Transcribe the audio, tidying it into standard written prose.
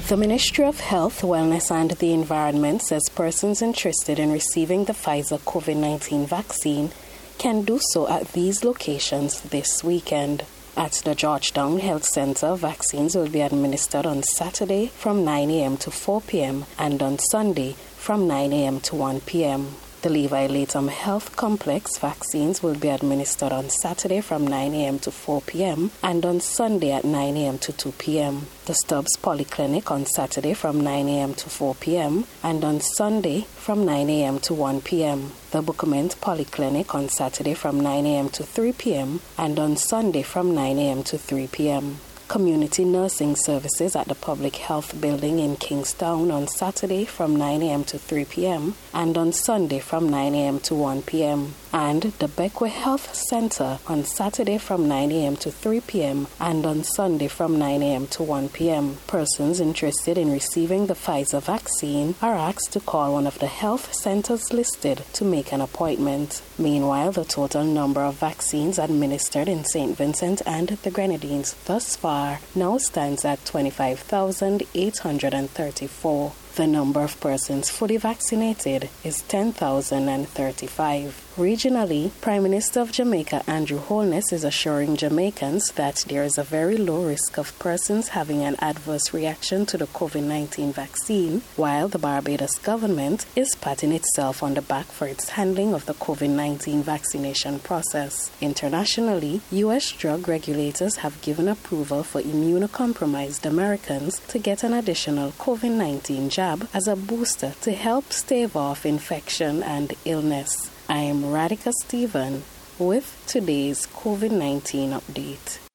The Ministry of Health, Wellness and the Environment says persons interested in receiving the Pfizer COVID-19 vaccine can do so at these locations this weekend. At the Georgetown Health Center, vaccines will be administered on Saturday from 9 a.m. to 4 p.m. and on Sunday from 9 a.m. to 1 p.m. The Levi Latham Health Complex vaccines will be administered on Saturday from 9 a.m. to 4 p.m. and on Sunday at 9 a.m. to 2 p.m. The Stubbs Polyclinic on Saturday from 9 a.m. to 4 p.m. and on Sunday from 9 a.m. to 1 p.m. The Bookament Polyclinic on Saturday from 9 a.m. to 3 p.m. and on Sunday from 9 a.m. to 3 p.m. Community nursing services at the Public Health Building in Kingstown on Saturday from 9 a.m. to 3 p.m. and on Sunday from 9 a.m. to 1 p.m. And the Beckwith Health Center on Saturday from 9 a.m. to 3 p.m. and on Sunday from 9 a.m. to 1 p.m. Persons interested in receiving the Pfizer vaccine are asked to call one of the health centers listed to make an appointment. Meanwhile, the total number of vaccines administered in St. Vincent and the Grenadines thus far now stands at 25,834. The number of persons fully vaccinated is 10,035. Regionally, Prime Minister of Jamaica Andrew Holness is assuring Jamaicans that there is a very low risk of persons having an adverse reaction to the COVID-19 vaccine, while the Barbados government is patting itself on the back for its handling of the COVID-19 vaccination process. Internationally, U.S. drug regulators have given approval for immunocompromised Americans to get an additional COVID-19 jab as a booster to help stave off infection and illness. I am Radhika Stephen with today's COVID-19 update.